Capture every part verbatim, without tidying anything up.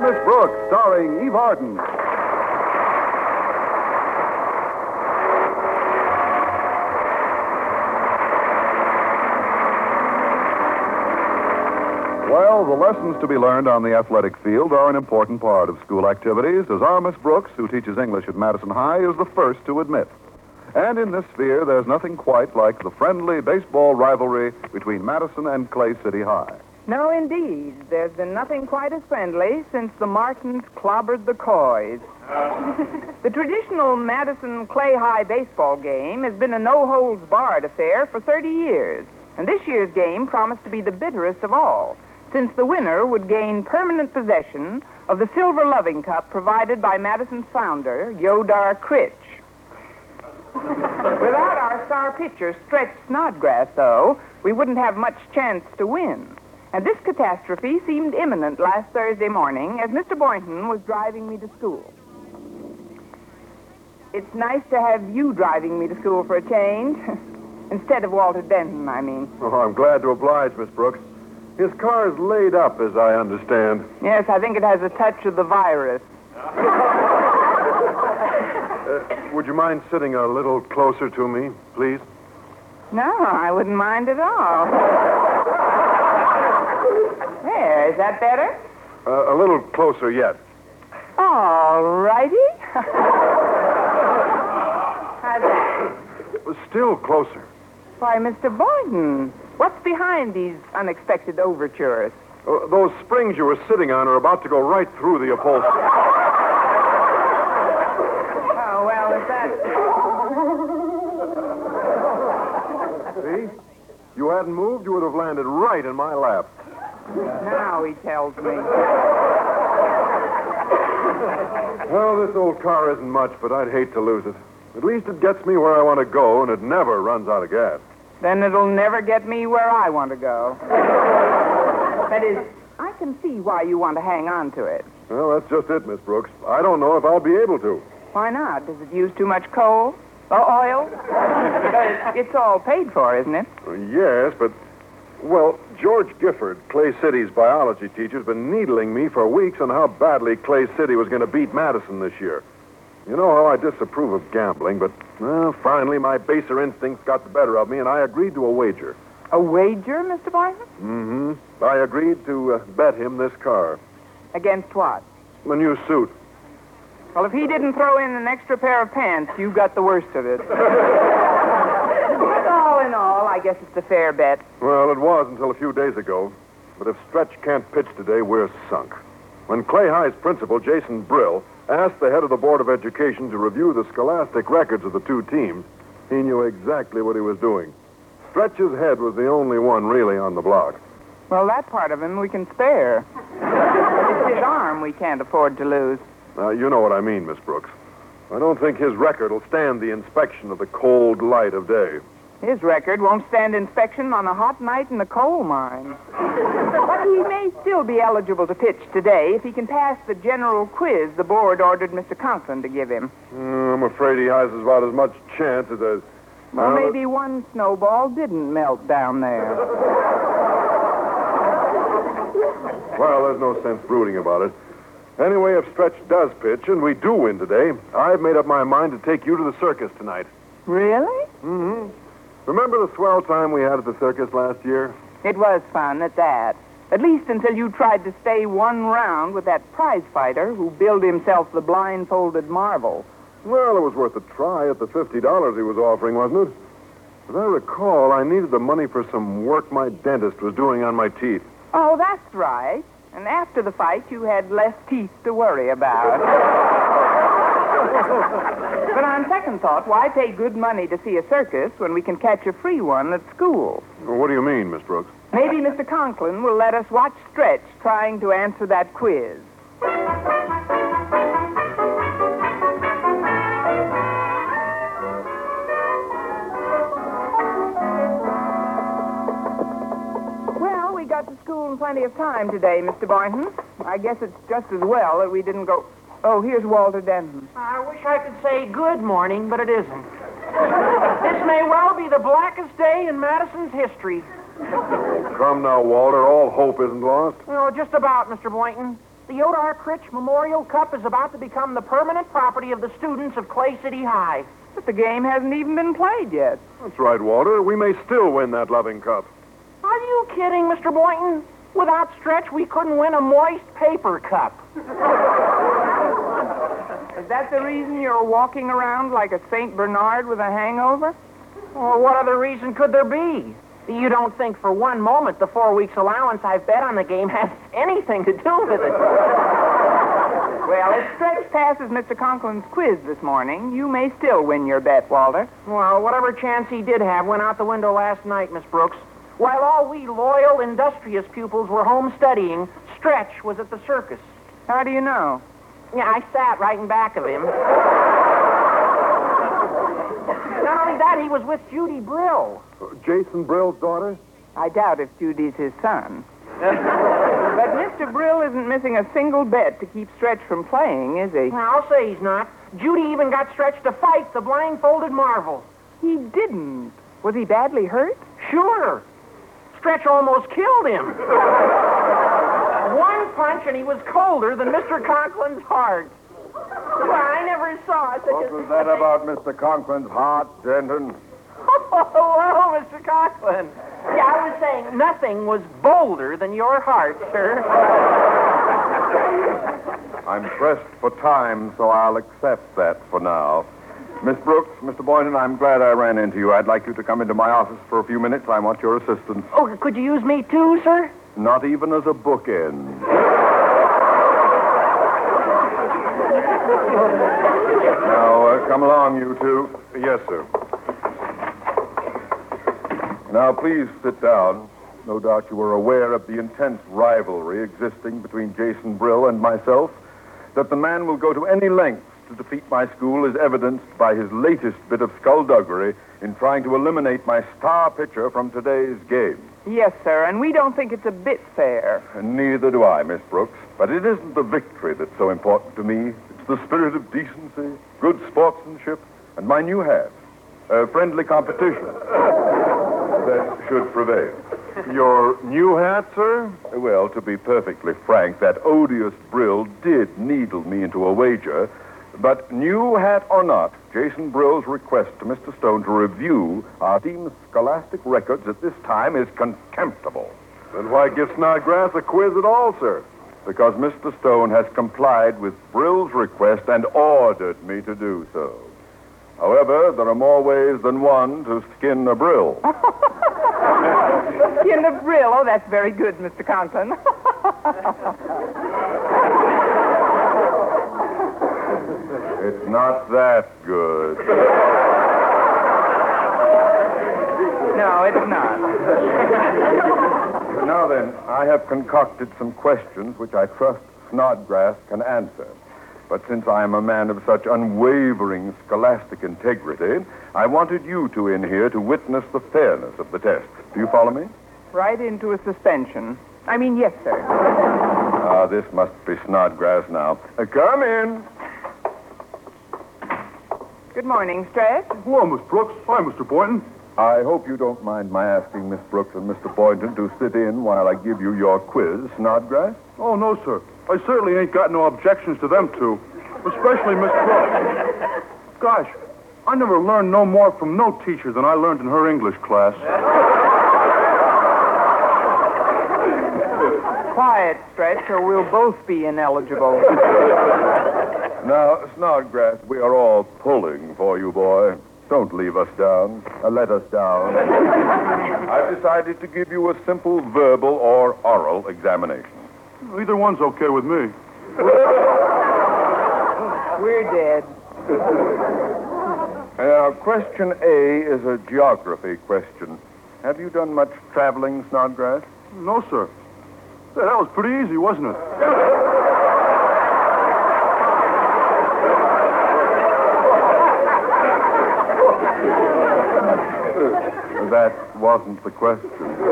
Miss Brooks, starring Eve Arden. Well, the lessons to be learned on the athletic field are an important part of school activities, as our Miss Brooks, who teaches English at Madison High, is the first to admit. And in this sphere, there's nothing quite like the friendly baseball rivalry between Madison and Clay City High. No, indeed. There's been nothing quite as friendly since the Martins clobbered the Coys. The traditional Madison-Clay High baseball game has been a no-holds-barred affair for thirty years. And this year's game promised to be the bitterest of all, since the winner would gain permanent possession of the Silver Loving Cup provided by Madison's founder, Yodar Critch. Without our star pitcher, Stretch Snodgrass, though, we wouldn't have much chance to win. And this catastrophe seemed imminent last Thursday morning as Mister Boynton was driving me to school. It's nice to have you driving me to school for a change. Instead of Walter Denton, I mean. Oh, I'm glad to oblige, Miss Brooks. His car is laid up, as I understand. Yes, I think it has a touch of the virus. Uh, would you mind sitting a little closer to me, please? No, I wouldn't mind at all. There, is that better? Uh, a little closer yet. All righty. How's that? Still closer. Why, Mister Boynton, what's behind these unexpected overtures? Uh, those springs you were sitting on are about to go right through the upholstery. Oh, well, if that's... See? You hadn't moved, you would have landed right in my lap. Now he tells me. Well, this old car isn't much, but I'd hate to lose it. At least it gets me where I want to go, and it never runs out of gas. Then it'll never get me where I want to go. That is, I can see why you want to hang on to it. Well, that's just it, Miss Brooks. I don't know if I'll be able to. Why not? Does it use too much coal? Or oil? But it's all paid for, isn't it? Uh, yes, but, well, George Gifford, Clay City's biology teacher, has been needling me for weeks on how badly Clay City was going to beat Madison this year. You know how I disapprove of gambling, but well, finally my baser instincts got the better of me, and I agreed to a wager. A wager, Mister Boynton? Mm-hmm. I agreed to uh, bet him this car. Against what? The new suit. Well, if he didn't throw in an extra pair of pants, you got the worst of it. But all in all, I guess it's a fair bet. Well, it was until a few days ago. But if Stretch can't pitch today, we're sunk. When Clay High's principal, Jason Brill, asked the head of the Board of Education to review the scholastic records of the two teams, he knew exactly what he was doing. Stretch's head was the only one really on the block. Well, that part of him we can spare. It's his arm we can't afford to lose. Now, you know what I mean, Miss Brooks. I don't think his record will stand the inspection of the cold light of day. His record won't stand inspection on a hot night in the coal mine. But he may still be eligible to pitch today if he can pass the general quiz the board ordered Mister Conklin to give him. Mm, I'm afraid he has about as much chance as a... Well, uh, maybe one snowball didn't melt down there. Well, there's no sense brooding about it. Anyway, if Stretch does pitch, and we do win today, I've made up my mind to take you to the circus tonight. Really? Mm-hmm. Remember the swell time we had at the circus last year? It was fun at that. At least until you tried to stay one round with that prize fighter who billed himself the blindfolded marvel. Well, it was worth a try at the fifty dollars he was offering, wasn't it? As I recall, I needed the money for some work my dentist was doing on my teeth. Oh, that's right. And after the fight, you had less teeth to worry about. But on second thought, why pay good money to see a circus when we can catch a free one at school? Well, what do you mean, Miss Brooks? Maybe Mister Conklin will let us watch Stretch trying to answer that quiz. Well, we got to school in plenty of time today, Mister Boynton. I guess it's just as well that we didn't go... Oh, here's Walter Denton. I wish I could say good morning, but it isn't. This may well be the blackest day in Madison's history. Oh, come now, Walter. All hope isn't lost. Well, just about, Mister Boynton. The Yoda R. Critch Memorial Cup is about to become the permanent property of the students of Clay City High. But the game hasn't even been played yet. That's right, Walter. We may still win that loving cup. Are you kidding, Mister Boynton? Without Stretch, we couldn't win a moist paper cup. Is that the reason you're walking around like a Saint Bernard with a hangover? Well, what other reason could there be? You don't think for one moment the four weeks allowance I've bet on the game has anything to do with it. Well, if Stretch passes Mister Conklin's quiz this morning, you may still win your bet, Walter. Well, whatever chance he did have went out the window last night, Miss Brooks. While all we loyal, industrious pupils were home studying, Stretch was at the circus. How do you know? Yeah, I sat right in back of him. Not only that, he was with Judy Brill. Uh, Jason Brill's daughter? I doubt if Judy's his son. But Mister Brill isn't missing a single bet to keep Stretch from playing, is he? Well, I'll say he's not. Judy even got Stretch to fight the blindfolded marvel. He didn't. Was he badly hurt? Sure. Stretch almost killed him. One punch and he was colder than Mister Conklin's heart. Well, I never saw such What a... was that about Mister Conklin's heart, Denton? Oh, hello, Mister Conklin. Yeah, I was saying nothing was bolder than your heart, sir. I'm pressed for time, so I'll accept that for now. Miss Brooks, Mister Boynton, I'm glad I ran into you. I'd like you to come into my office for a few minutes. I want your assistance. Oh, could you use me too, sir? Not even as a bookend. Now, uh, come along, you two. Yes, sir. Now, please sit down. No doubt you are aware of the intense rivalry existing between Jason Brill and myself. That the man will go to any lengths to defeat my school is evidenced by his latest bit of skullduggery in trying to eliminate my star pitcher from today's game. Yes, sir, and we don't think it's a bit fair. And neither do I, Miss Brooks. But it isn't the victory that's so important to me. It's the spirit of decency, good sportsmanship, and my new hat. A friendly competition that should prevail. Your new hat, sir? Well, to be perfectly frank, that odious Brill did needle me into a wager. But new hat or not, Jason Brill's request to Mister Stone to review our team's scholastic records at this time is contemptible. Then why give Snodgrass a quiz at all, sir? Because Mister Stone has complied with Brill's request and ordered me to do so. However, there are more ways than one to skin a Brill. Skin a Brill? Oh, that's very good, Mister Conklin. It's not that good. No, it's not. Now then, I have concocted some questions which I trust Snodgrass can answer. But since I am a man of such unwavering scholastic integrity, I wanted you two in here to witness the fairness of the test. Do you follow me? Right into a suspension. I mean, yes, sir. Ah, this must be Snodgrass now. Uh, come in. Good morning, Stretch. Hello, Miss Brooks. Hi, Mister Boynton. I hope you don't mind my asking Miss Brooks and Mister Boynton to sit in while I give you your quiz, Snodgrass. Oh, no, sir. I certainly ain't got no objections to them two, especially Miss Brooks. Gosh, I never learned no more from no teacher than I learned in her English class. Quiet, Stretch, or we'll both be ineligible. Now, Snodgrass, we are all pulling for you, boy. Don't leave us down. Uh, let us down. I've decided to give you a simple verbal or oral examination. Either one's okay with me. We're dead. Now, question A is a geography question. Have you done much traveling, Snodgrass? No, sir. Say, that was pretty easy, wasn't it? That wasn't the question.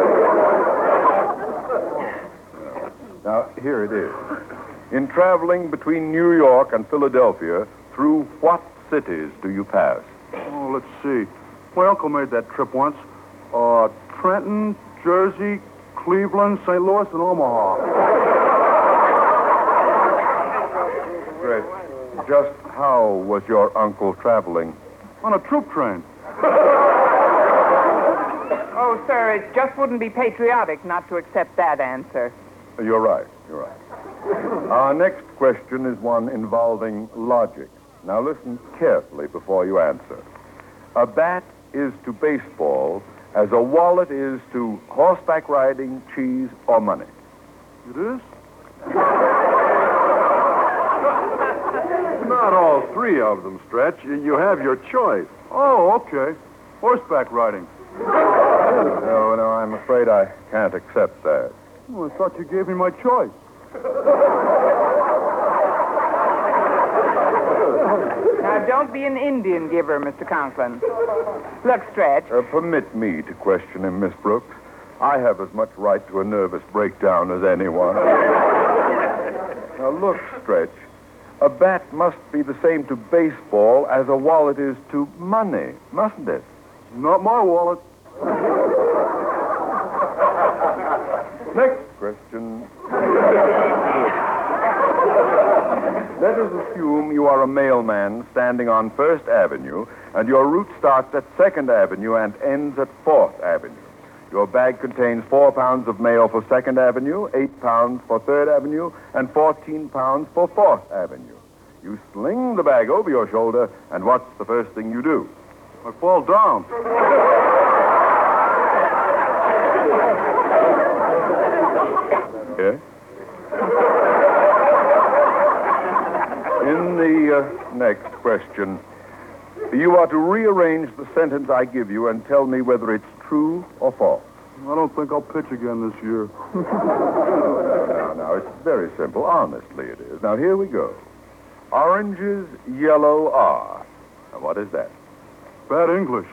Now, here it is. In traveling between New York and Philadelphia, through what cities do you pass? Oh, let's see. My uncle made that trip once. Uh, Trenton, Jersey, Cleveland, Saint Louis, and Omaha. Stretch, just how was your uncle traveling? On a troop train. Oh, sir, it just wouldn't be patriotic not to accept that answer. You're right. You're right. Our next question is one involving logic. Now listen carefully before you answer. A bat is to baseball as a wallet is to horseback riding, cheese, or money. It is? Not all three of them, Stretch. You you have your choice. Oh, okay. Horseback riding. No, no, I'm afraid I can't accept that. Well, I thought you gave me my choice. Now, don't be an Indian giver, Mister Conklin. Look, Stretch. Uh, permit me to question him, Miss Brooks. I have as much right to a nervous breakdown as anyone. Now, look, Stretch. A bat must be the same to baseball as a wallet is to money, mustn't it? Not my wallet. Next question. Let us assume you are a mailman standing on First Avenue, and your route starts at Second Avenue and ends at Fourth Avenue. Your bag contains four pounds of mail for Second Avenue, eight pounds for Third Avenue, and fourteen pounds for Fourth Avenue. You sling the bag over your shoulder, and what's the first thing you do? I fall down. Yes? In the uh, next question, you are to rearrange the sentence I give you and tell me whether it's true or false. I don't think I'll pitch again this year. Now, now, it's very simple. Honestly, it is. Now, here we go. Oranges yellow are. Now, what is that? Bad English.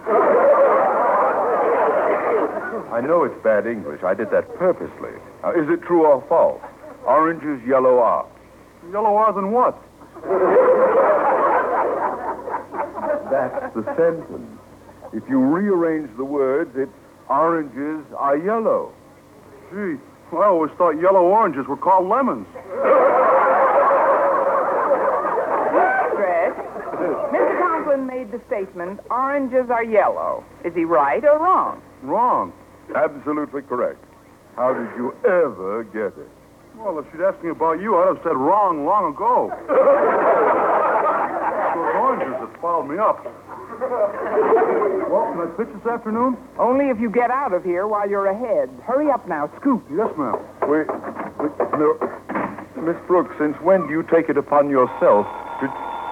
I know it's bad English. I did that purposely. Now, is it true or false? Oranges yellow are. Yellow are than what? That's the sentence. If you rearrange the words, it's oranges are yellow. Gee, well, I always thought yellow oranges were called lemons. Stretch. Mister Conklin made the statement, oranges are yellow. Is he right or wrong? Wrong. Absolutely correct. How did you ever get it? Well, if she'd asked me about you, I'd have said wrong long ago. Those oranges that fouled me up. Well, can I pitch this afternoon? Only if you get out of here while you're ahead. Hurry up now, scoot. Yes, ma'am. Wait, wait, no. Miss Brooks, since when do you take it upon yourself to...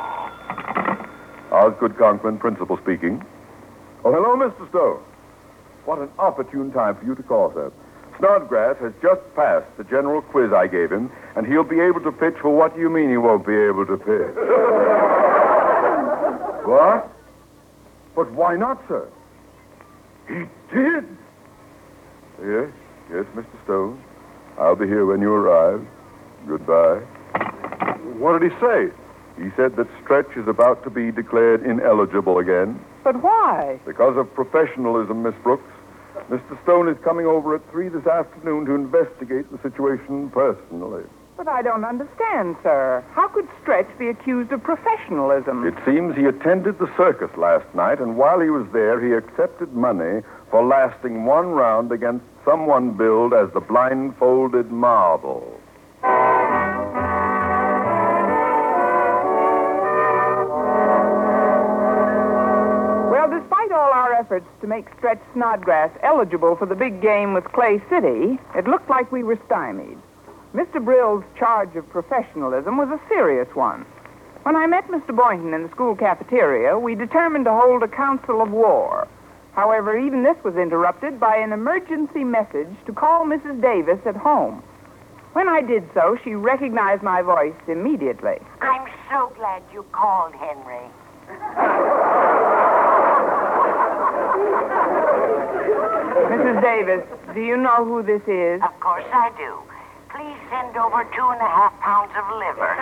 Osgood Conklin, principal speaking. Oh, hello, Mister Stone. What an opportune time for you to call, sir. Snodgrass has just passed the general quiz I gave him, and he'll be able to pitch for what do you mean he won't be able to pitch? What? But why not, sir? He did? Yes, yes, Mister Stone. I'll be here when you arrive. Goodbye. What did he say? He said that Stretch is about to be declared ineligible again. But why? Because of professionalism, Miss Brooks. Mister Stone is coming over at three this afternoon to investigate the situation personally. But I don't understand, sir. How could Stretch be accused of professionalism? It seems he attended the circus last night, and while he was there, he accepted money for lasting one round against someone billed as the blindfolded marble. Well, despite all our efforts to make Stretch Snodgrass eligible for the big game with Clay City, it looked like we were stymied. Mister Brill's charge of professionalism was a serious one. When I met Mister Boynton in the school cafeteria, we determined to hold a council of war. However, even this was interrupted by an emergency message to call Missus Davis at home. When I did so, she recognized my voice immediately. I'm so glad you called, Henry. Missus Davis, do you know who this is? Of course I do. Please send over two and a half pounds of liver.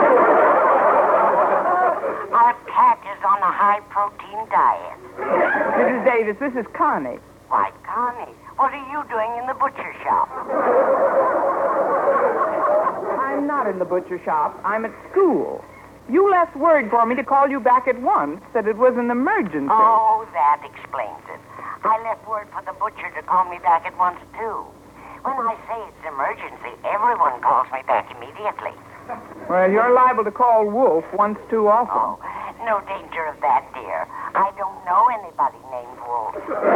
Our cat is on a high-protein diet. Missus Davis, this is Connie. Why, Connie, what are you doing in the butcher shop? I'm not not in the butcher shop. I'm at school. You left word for me to call you back at once, that it was an emergency. Oh, that explains it. I left word for the butcher to call me back at once, too. When I say it's an emergency, everyone calls me back immediately. Well, you're liable to call Wolf once too often. Oh, no danger of that, dear. I don't know anybody named Wolf.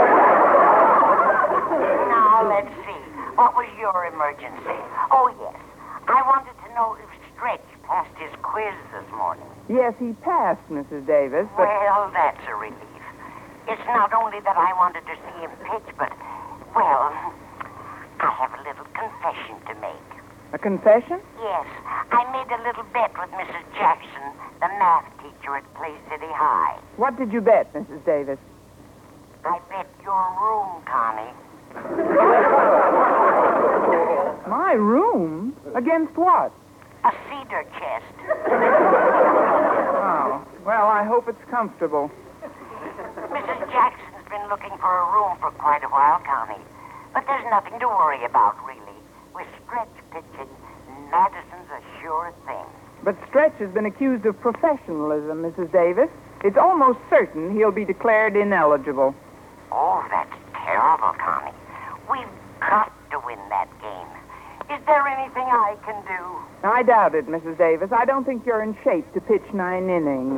Now, let's see. What was your emergency? Oh, yes. I wanted to know if Stretch passed his quiz this morning. Yes, he passed, Missus Davis, but... Well, that's a relief. It's not only that I wanted to see him pitch, but, well, I have a little confession to make. A confession? Yes. I made a little bet with Missus Jackson, the math teacher at Clay City High. What did you bet, Missus Davis? I bet your room, Connie. My room? Against what? A cedar chest. Oh, well, I hope it's comfortable. Missus Jackson's been looking for a room for quite a while, Connie. But there's nothing to worry about, really. With Stretch pitching, Madison's a sure thing. But Stretch has been accused of professionalism, Missus Davis. It's almost certain he'll be declared ineligible. Oh, that's terrible, Connie. We've got to win that game. Is there anything I can do? I doubt it, Missus Davis. I don't think you're in shape to pitch nine innings.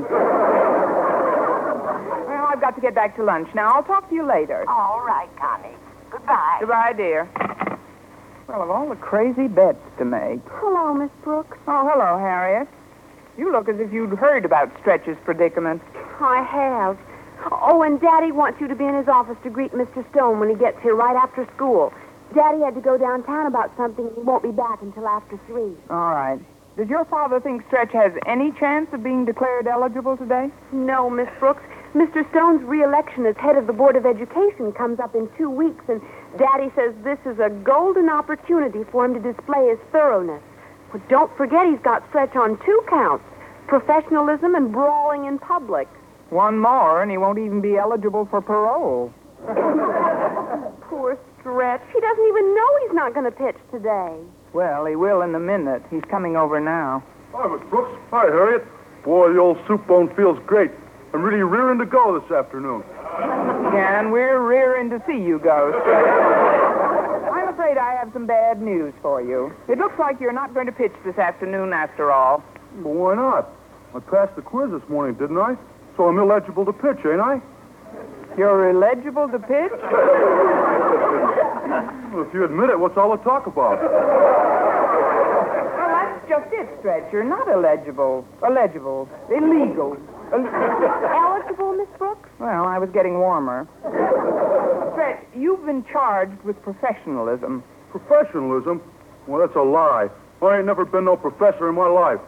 Well, I've got to get back to lunch now. I'll talk to you later. All right, Connie. Goodbye. Goodbye, dear. Well, of all the crazy bets to make. Hello, Miss Brooks. Oh, hello, Harriet. You look as if you'd heard about Stretch's predicament. I have. Oh, and Daddy wants you to be in his office to greet Mister Stone when he gets here right after school. Daddy had to go downtown about something. He won't be back until after three. All right. Does your father think Stretch has any chance of being declared eligible today? No, Miss Brooks. Mister Stone's re-election as head of the Board of Education comes up in two weeks, and Daddy says this is a golden opportunity for him to display his thoroughness. But don't forget he's got Stretch on two counts, professionalism and brawling in public. One more, and he won't even be eligible for parole. Poor Stretch. He doesn't even know he's not going to pitch today. Well, he will in a minute. He's coming over now. Hi, Miss Brooks. Hi, Harriet. Boy, the old soup bone feels great. I'm really rearing to go this afternoon. Yeah, and we're rearing to see you go, Stretch. I'm afraid I have some bad news for you. It looks like you're not going to pitch this afternoon after all. Well, why not? I passed the quiz this morning, didn't I? So I'm eligible to pitch, ain't I? You're illegible to pitch? Well, if you admit it, what's all the talk about? Well, that's just it, Stretch. You're not illegible. Illegible. Illegal. Eligible, Miss Brooks? Well, I was getting warmer. Stretch, you've been charged with professionalism. Professionalism? Well, that's a lie. I ain't never been no professor in my life.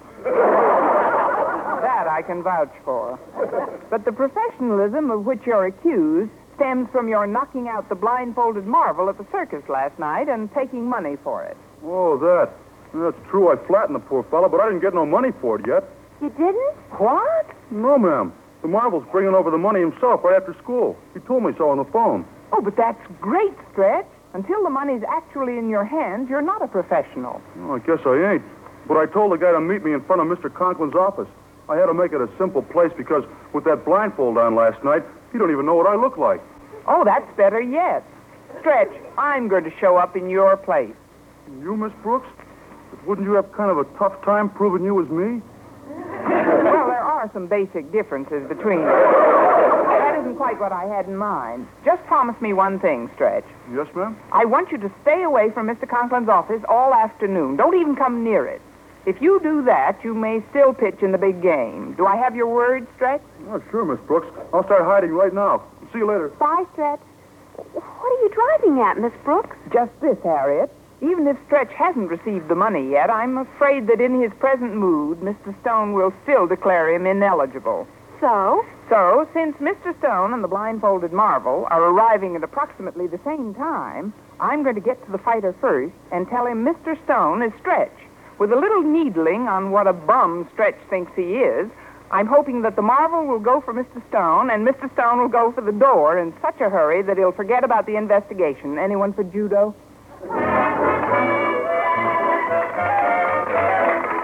That I can vouch for. But the professionalism of which you're accused stems from your knocking out the blindfolded marvel at the circus last night and taking money for it. Oh, that. That's true. I flattened the poor fellow, but I didn't get no money for it yet. You didn't? What? No, ma'am. The Marvel's bringing over the money himself right after school. He told me so on the phone. Oh, but that's great, Stretch. Until the money's actually in your hands, you're not a professional. Well, I guess I ain't. But I told the guy to meet me in front of Mister Conklin's office. I had to make it a simple place because with that blindfold on last night, he don't even know what I look like. Oh, that's better yet. Stretch, I'm going to show up in your place. You, Miss Brooks? But wouldn't you have kind of a tough time proving you was me? Well, there are some basic differences between us. That isn't quite what I had in mind. Just promise me one thing, Stretch. Yes, ma'am? I want you to stay away from Mister Conklin's office all afternoon. Don't even come near it. If you do that, you may still pitch in the big game. Do I have your word, Stretch? Oh, sure, Miss Brooks. I'll start hiding right now. See you later. Bye, Stretch. What are you driving at, Miss Brooks? Just this, Harriet. Even if Stretch hasn't received the money yet, I'm afraid that in his present mood, Mister Stone will still declare him ineligible. So? So, since Mister Stone and the blindfolded Marvel are arriving at approximately the same time, I'm going to get to the fighter first and tell him Mister Stone is Stretch. With a little needling on what a bum Stretch thinks he is, I'm hoping that the Marvel will go for Mister Stone and Mister Stone will go for the door in such a hurry that he'll forget about the investigation. Anyone for judo?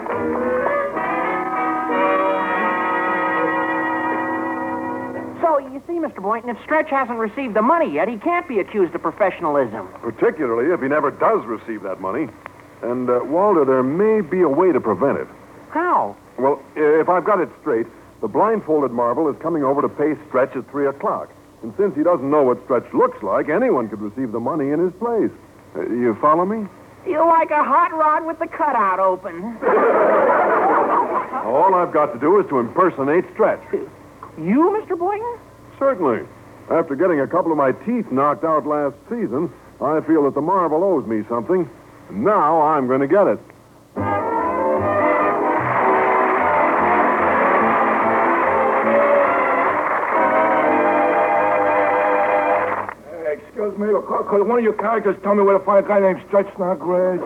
Mister Boynton, if Stretch hasn't received the money yet, he can't be accused of professionalism. Particularly if he never does receive that money. And, uh, Walter, there may be a way to prevent it. How? Well, if I've got it straight, the blindfolded marvel is coming over to pay Stretch at three o'clock. And since he doesn't know what Stretch looks like, anyone could receive the money in his place. Uh, you follow me? You're like a hot rod with the cutout open. All I've got to do is to impersonate Stretch. You, Mister Boynton? Certainly. After getting a couple of my teeth knocked out last season, I feel that the marvel owes me something. And now I'm going to get it. Excuse me, could one of your characters tell me where to find a guy named Stretch Snodgrass?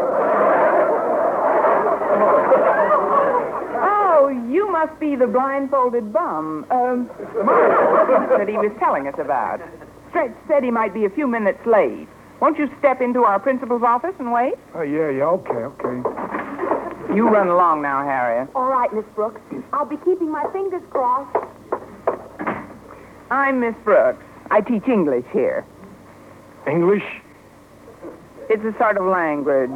Oh, you must be the blindfolded bum. Um, Marvel that he was telling us about. Stretch said he might be a few minutes late. Won't you step into our principal's office and wait? Oh, yeah, yeah, okay, okay. You run along now, Harriet. All right, Miss Brooks. I'll be keeping my fingers crossed. I'm Miss Brooks. I teach English here. English? It's a sort of language.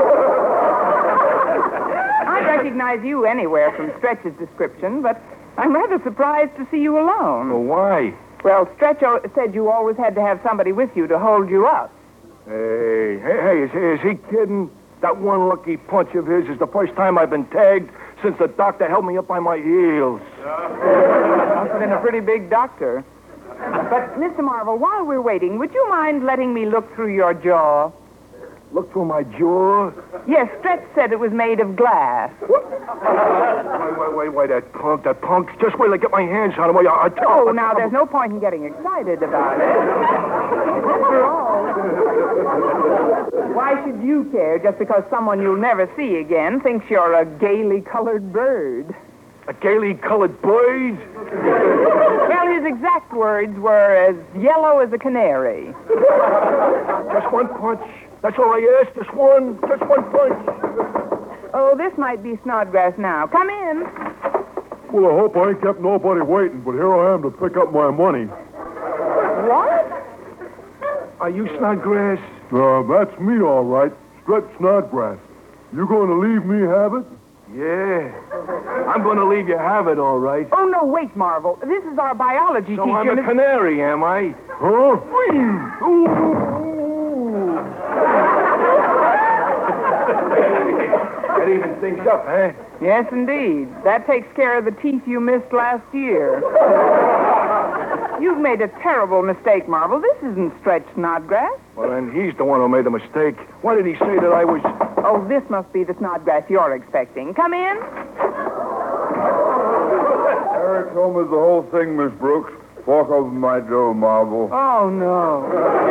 I'd recognize you anywhere from Stretch's description, but I'm rather surprised to see you alone. Well, why? Well, Stretch o- said you always had to have somebody with you to hold you up. Hey, hey, hey, is, is he kidding? That one lucky punch of his is the first time I've been tagged since the doctor held me up by my heels. Must have been a pretty big doctor. But, Mister Marvel, while we're waiting, would you mind letting me look through your jaw? Look through my jaw. Yes, Stretch said it was made of glass. What? Wait, wait, wait, wait, that punk, that punk. Just wait till I get my hands on him. I, I, Oh, now, there's no point in getting excited about it. After all, why should you care just because someone you'll never see again thinks you're a gaily colored bird? A gaily colored bird? Well, his exact words were as yellow as a canary. Just one punch. That's all I asked. Just one. Just one punch. Oh, this might be Snodgrass now. Come in. Well, I hope I ain't kept nobody waiting, but here I am to pick up my money. What? Are you Snodgrass? Uh, that's me, all right. Stretch Snodgrass. You going to leave me have it? Yeah. I'm going to leave you have it, all right. Oh, no, wait, Marvel. This is our biology So teacher. I'm a Miss- canary, am I? Huh? That even things up, eh? Yes, indeed. That takes care of the teeth you missed last year. You've made a terrible mistake, Marvel. This isn't Stretch Snodgrass. Well, then he's the one who made the mistake. Why did he say that I was... Oh, this must be the Snodgrass you're expecting. Come in. Eric Holmes, the whole thing, Miss Brooks. Walk over my Joe Marvel. Oh, no.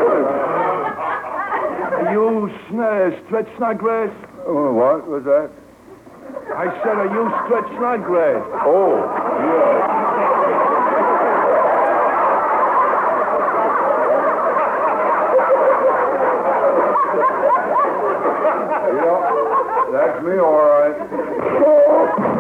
Are you Sn- Stretch Snodgrass? Oh, what was that? I said, are you Stretch Snodgrass? Oh, yeah. Yeah, that's me, all right.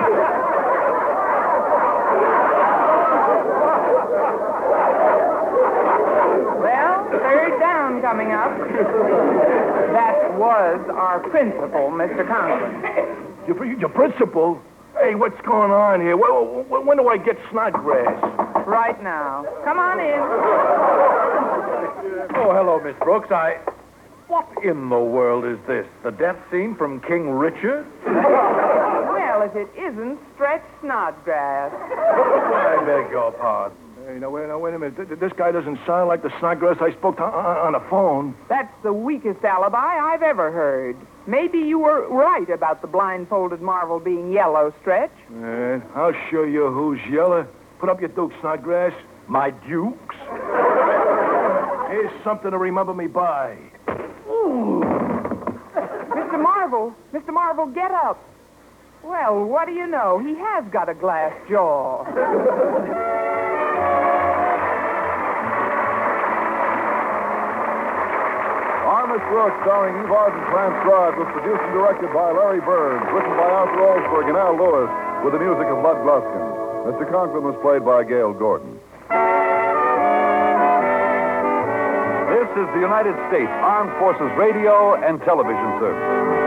Well, third down coming up. That was our principal, Mister Conklin. Your, your principal? Hey, what's going on here? When, when, when do I get Snodgrass? Right now. Come on in. Oh, hello, Miss Brooks. I... What in the world is this? The death scene from King Richard? Well, if it isn't Stretch Snodgrass. I beg your pardon. Hey, now, wait, now, wait a minute. Th- This guy doesn't sound like the Snodgrass I spoke to on, on the phone. That's the weakest alibi I've ever heard. Maybe you were right about the blindfolded marvel being yellow, Stretch. Man, I'll show you who's yellow. Put up your dukes, Snodgrass. My dukes? Here's something to remember me by. Mister Marvel, Mister Marvel, get up. Well, what do you know? He has got a glass jaw. Miss Brooks, starring Eve Arden, transcribed, was produced and directed by Larry Burns, written by Arthur Olsberg and Al Lewis, with the music of Bud Gluskin. Mister Conklin was played by Gail Gordon. is the United States Armed Forces Radio and Television Service.